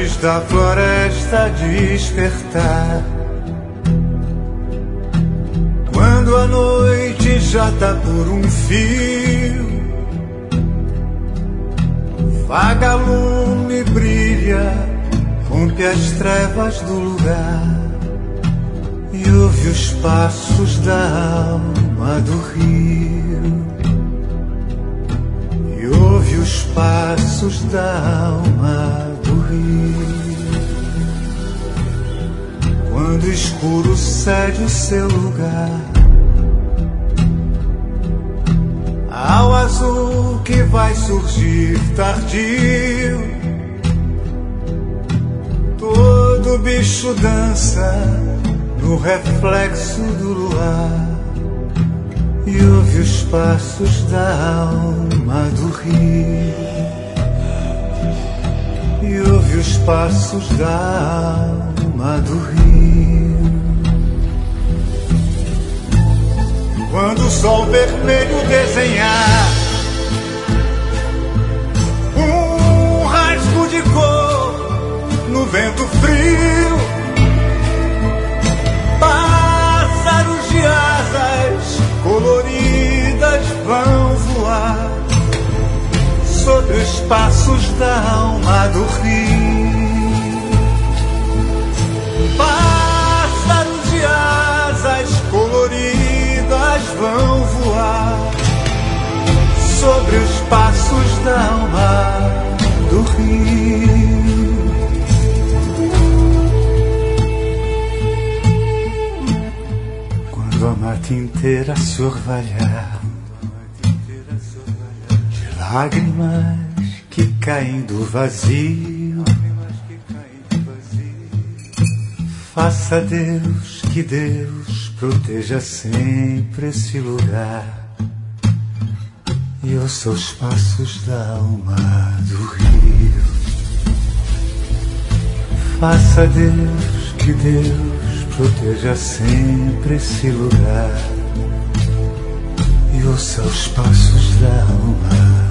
antes da floresta despertar. Quando a noite já tá por um fio, vagalume brilha, rompe as trevas do lugar e ouve os passos da alma do rio. E ouve os passos da alma do rio. Quando o escuro cede o seu lugar ao azul que vai surgir tardio, todo bicho dança no reflexo do luar e ouve os passos da alma do rio. E ouve os passos da alma do rio. Quando o sol vermelho desenhar um rasgo de cor no vento frio, pássaros de asas coloridas vão voar sobre os passos da alma do rio. Pássaros de asas coloridas vão voar sobre os passos da alma do rio. Quando a mata inteira se orvalhar de lágrimas que caem do vazio, faça Deus que Deus proteja sempre esse lugar e ouça os passos da alma do rio. Faça Deus que Deus proteja sempre esse lugar e ouça os passos da alma